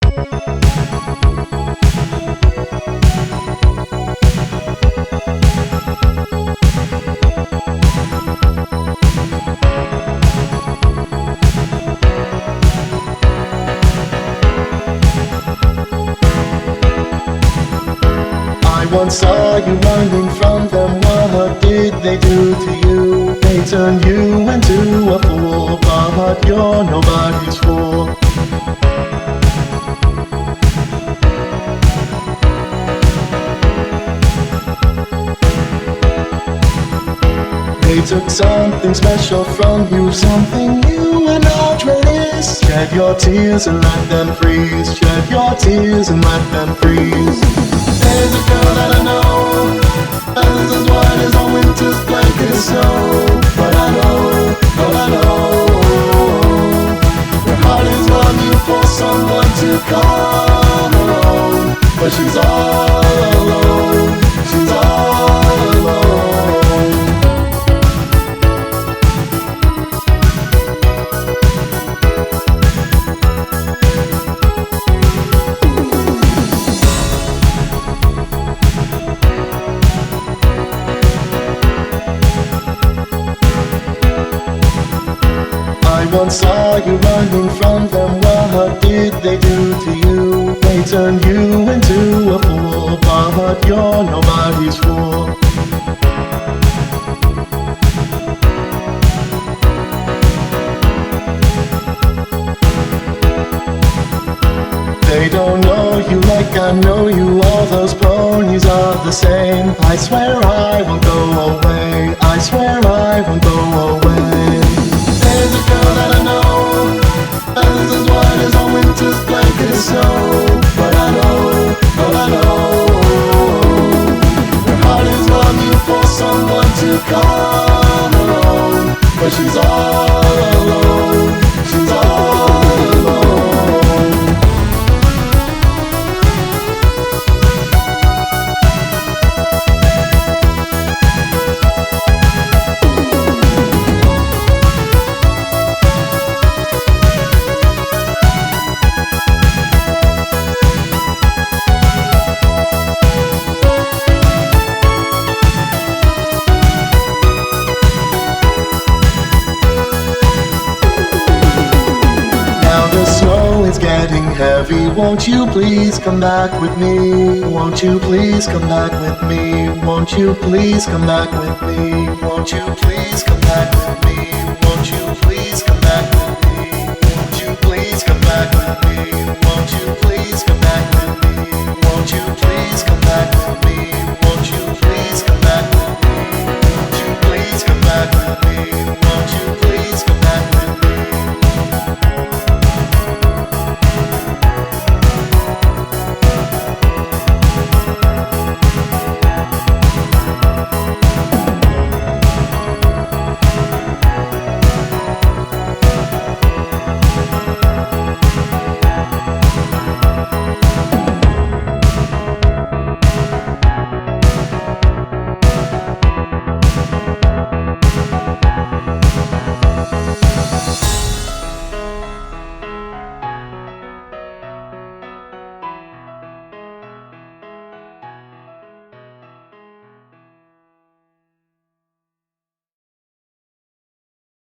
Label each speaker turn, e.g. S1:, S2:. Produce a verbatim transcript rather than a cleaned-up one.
S1: Once saw you running from them, what did they do to you? They turned you into a fool, but you're nobody's fool. They took something special from you, something you were not released. Shed your tears and let them freeze. Shed your tears and let them freeze. There's a girl that I know, feathers as white as a winter's blanket of snow. But I know, but I know, her heart is longing for someone to call her own. But she's all alone, she's all alone. I once saw you running from them, what did they do to you? They turned you into a fool, but you're nobody's fool. They don't know you like I know you, all those ponies are the same. I swear I won't go away, I swear I won't go away. There's a girl that I know, feathers as white as a winter's blanket of snow. But I know, but I know, her heart is longing for someone to call her own. But she's all alone, she's all alone. Getting heavy, won't you please come back with me? Won't you please come back with me? Won't you please come back with me? Won't you please come back with me? Won't you please come back with me? Won't you please come back with me? Won't you please come